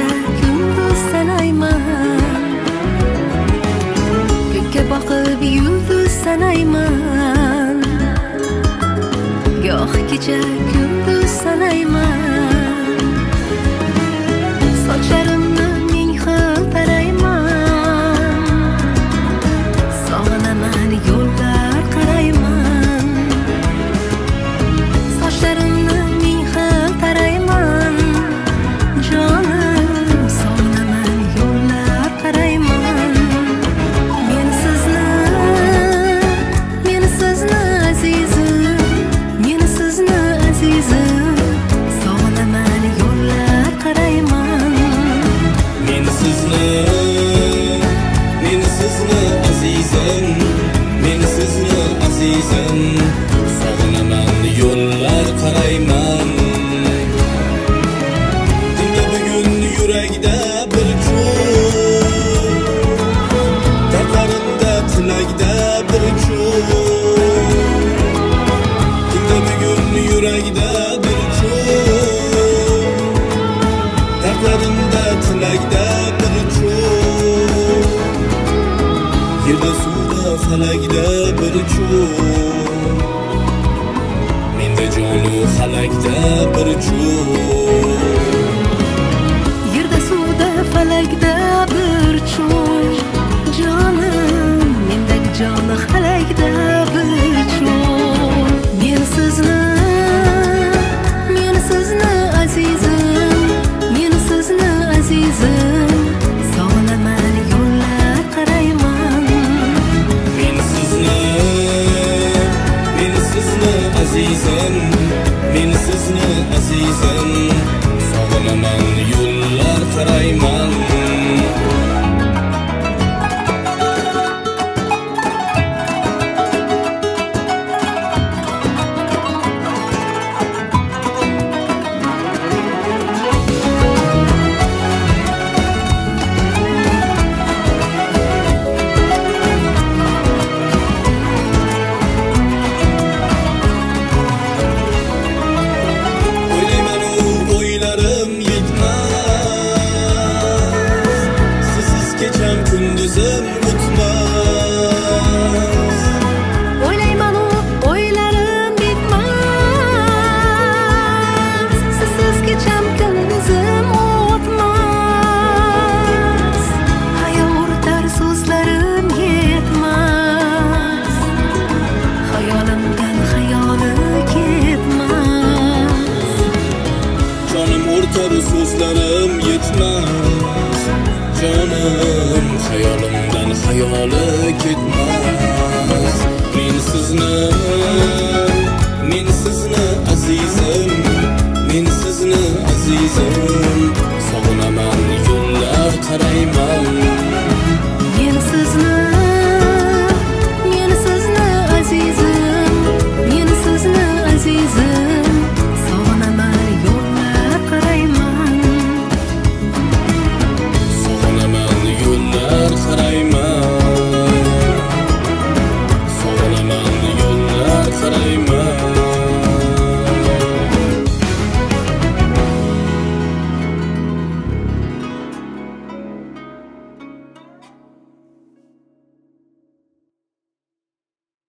kunduz sanayman, ko'kka boqib yulduz sanayman, goh kecha kunduz sanayman, sochlarimni ming xil tarayman, sog'inaman yo'llar qarayman, sochlarimni ming xil tarayman, jonim sog'inaman yo'llar qarayman. Men sizni azizim, men sizni azizim, sog'inaman yo'llar qarayman. Men sizni azizim, men sizni azizim, sog'inaman yo'llar qarayman. Dinga bugun yurakda bir kun, dardlarimda tilakda bir kun. Dinga bugun yurakda bir kun, dardlarimda tilakda bir kun. Yerda suvda falakda bir kun, menda jonu halakda bir kun. Yerda suvda falakda bir cho'g', jonim mendagi joni halakda bir cho'g'. Men sizni azizim, men sizni azizim, sog'inaman yo'llar qarayman. Men sizni azizim, men sizni azizim, sog'inaman yo'llar qarayman. Kunduzim o'tmas, O'ylayman u o'ylarim bitmas, sizsiz kecham kunduzim o'tmas, hayotar so'zlarim yetmas, xayolimdan xayoli ketmas, jonim o'rtar so'zlarim yetmas, jonim xayolimdan xayoli ketmas. Men sizni azizim, men sizni azizim, sog'inaman yo'llar qarayman.